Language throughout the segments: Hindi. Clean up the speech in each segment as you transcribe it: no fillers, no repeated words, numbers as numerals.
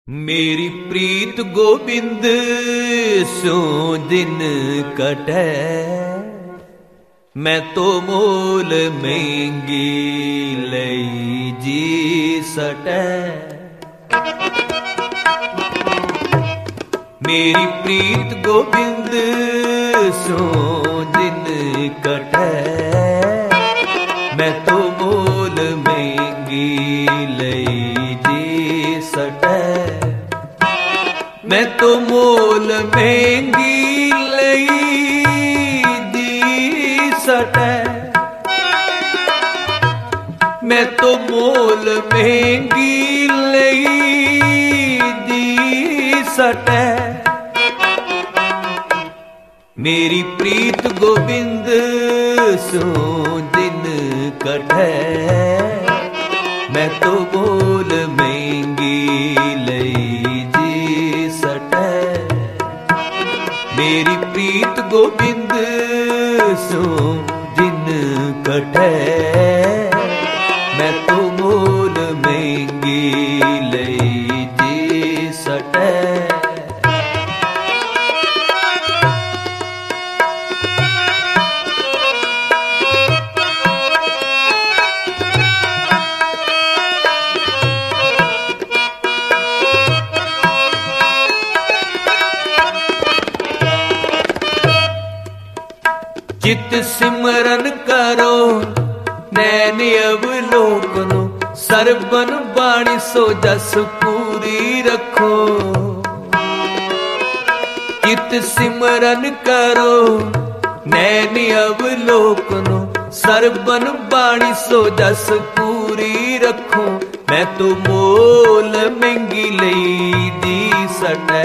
मेरी प्रीत गोबिंद सो दिन कटै, मैं तो मोल महंगी लई जी सटै। मेरी प्रीत गोबिंद सो दिन कटै, मैं तो मोल महंगी लई जी सटै। मैं तो मोल महंगी लई दी सटै, मैं तो मोल महंगी लई दी सटै। मेरी प्रीत गोबिंद सो दिन कटै, मैं तो मोल महंगी लई जी सटै। मेरी प्रीत गोबिंद सो दिन कटै, मैं तो मोल महंगी लई जी सटै। चित सिमरन करो नैन अवलोकनो, सरबन बाणी सो जस पूरी रखो। चित सिमरन करो नैन अवलोकनो, सरबन बाणी सो जस पूरी रखो। मैं तो मोल महंगी लई दी सटै,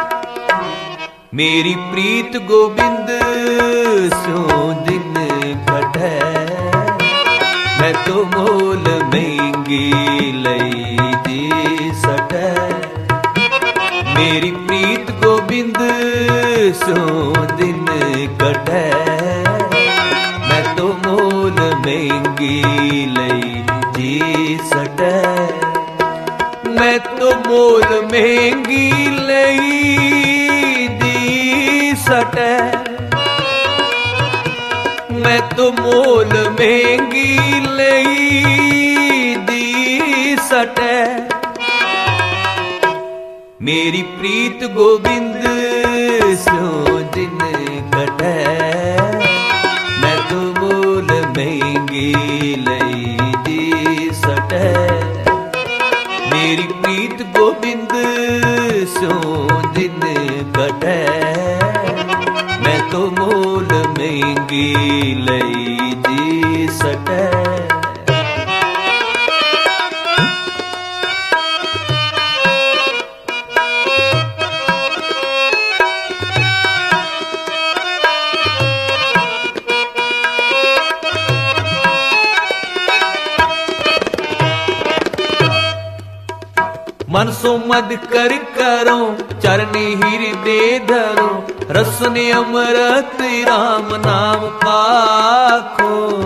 मेरी प्रीत गोबिंद सो दिन कटै, मैं तो मोल महंगी लई दी सटै। मेरी प्रीत गोबिंद सो दिन कटै, मैं तो मोल महंगी लई जी सटै। मैं तो मोल महंगी लई सटै, मैं तो मोल महंगी लई दी सटै। मेरी प्रीत गोबिंद सो दिन कटै, मैं तो मोल महंगी लई दी सटै। मेरी प्रीत गोबिंद सो दिन कटै, मैं तो मोल महंगी लई जी सटै। मन सो मद कर करो चरनी हृदय धरो, रसन अमृत राम नाम पाखो।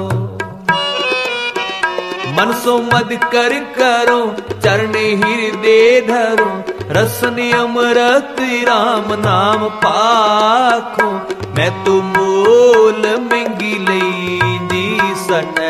मन सो मद कर करो चरनी हृदय धरो, रसन अमृत राम नाम पाखो। मैं तो मोल महंगी लई दी सटै,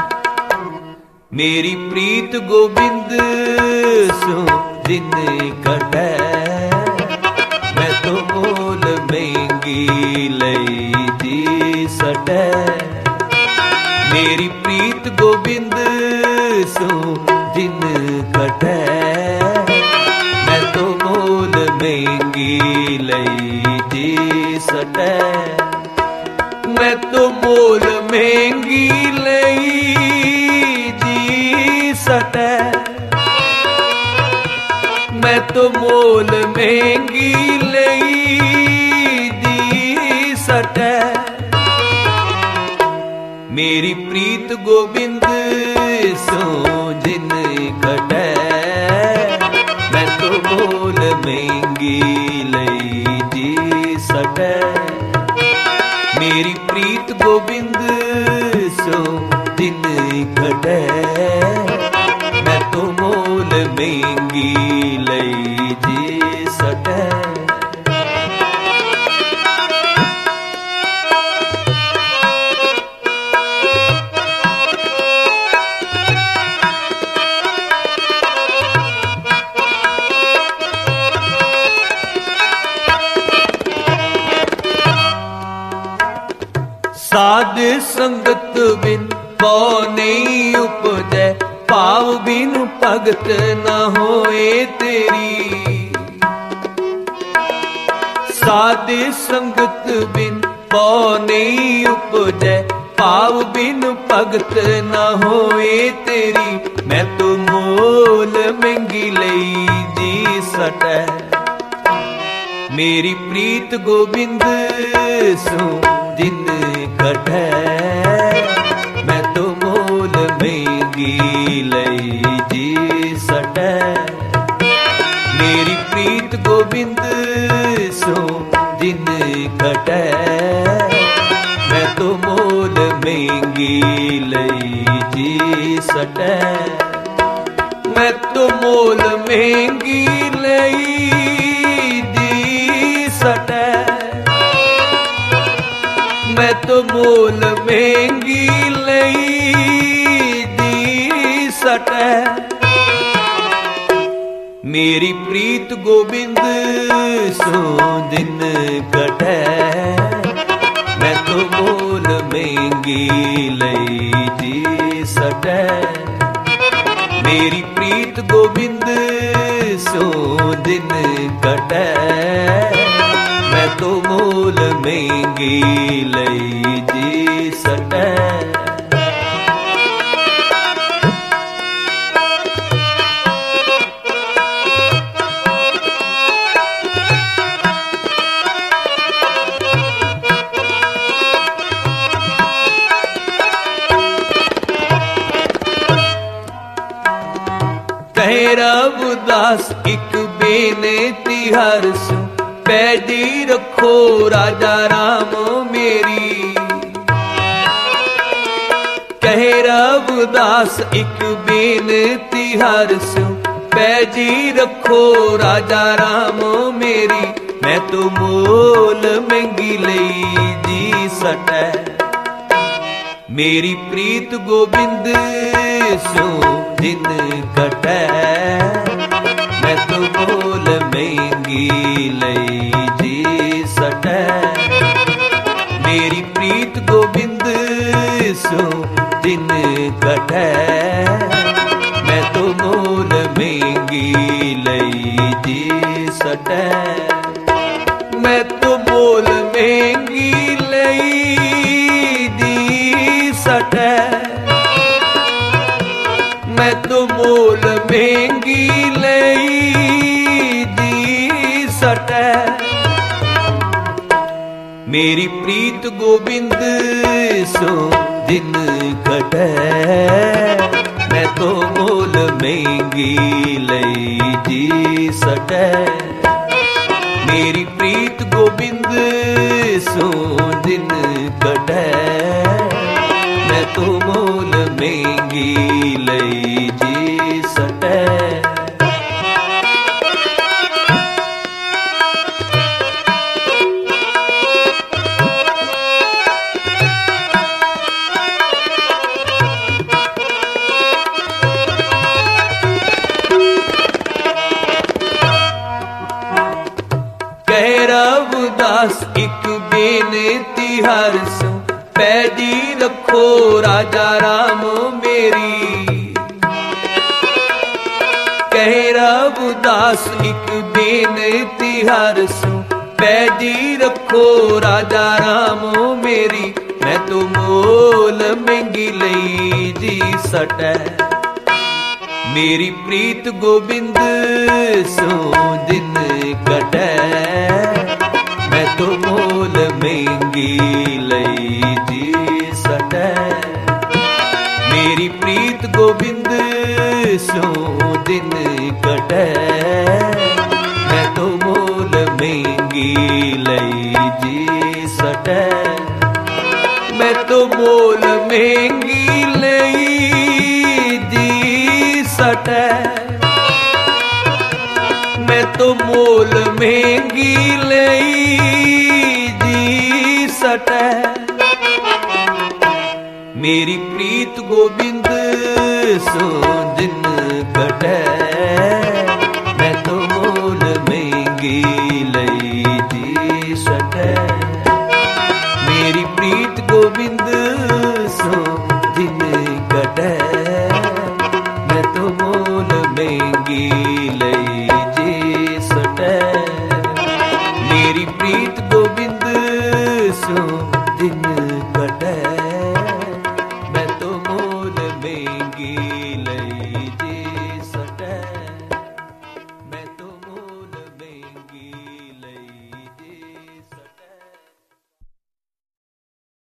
मेरी प्रीत गोबिंद सो दिन कटै, मैं तो मोल महंगी लई दी सटै। मेरी प्रीत गोबिंद सो दिन कटै, मैं तो मोल महंगी लई दी सटै। मैं तो मोल महंगी लई सटै, मैं तो मोल महंगी लई दी सटै। मेरी प्रीत गोबिंद सो दिन कटै, मैं तो मोल महंगी लई दी सटै। मेरी प्रीत गोबिंद सो दिन कटै, मैं तो मोल महंगी लई संगत बिन पौ नहीं उपजै, भाव बिन भगत न होए तेरी। साध संगत बिन पौ नहीं उपजै, भाव बिन भगत न होए तेरी। मैं तो मोल महंगी लई जी सटै, मेरी प्रीत गोबिंद सो दिन कटै। मैं तो मोल महंगी लई जी सटै, मेरी प्रीत गोबिंद सो दिन कटै। मैं तो मोल महंगी लई जी सटै, मैं तो मोल महंगी लई जी सटै। मैं तो मोल महंगी लई दी सटै, मेरी प्रीत गोबिंद सो दिन कटै। मैं तो मोल महंगी लई जी सटै, मेरी प्रीत गोबिंद सो दिन कटै। मैं तो मोल महंगी लई जी सटै। कहे रघुदास एक बेनती हर सु, पैदी रखो राजा राम मेरी। कहे रघुदास एक बेनती हर सु, पैदी रखो राजा राम मेरी। मैं तो मोल महंगी लई जी सटै, मेरी प्रीत गोबिंद सो दिन कटै। मैं तो मोल महंगी लई जी सटै, मेरी प्रीत गोबिंद सो दिन कटै। मैं तो मोल महंगी लई जी सटै, मैं तो मोल महंगी लई दी सटै। मैं तो मोल महंगी लई दी सटै, मेरी प्रीत गोबिंद सो दिन कटै। मैं तो मोल महंगी लई जी सटै, मेरी प्रीत गोबिंद सो दिन कटै। मैं तो मोल महंगी लई जी सटै। कहे रघुदास एक बेनती हर सु, पैदी रखो राजा राम मेरी। कहे रघुदास एक बेनती हर सु, पैदी रखो राजा राम मेरी। मैं तो मोल महंगी लई जी सटै, मेरी प्रीत गोबिंद सो दिन कटै। मैं तो मोल महंगी लई जी सटै, मेरी प्रीत गोबिंद सो दिन कटै। मैं तो मोल महंगी लई जी सटै, मैं तो मोल महंगी लई दी सटै। मैं तो मोल महंगी लई दी सटै, मेरी प्रीत गोबिंद सो दिन कटै।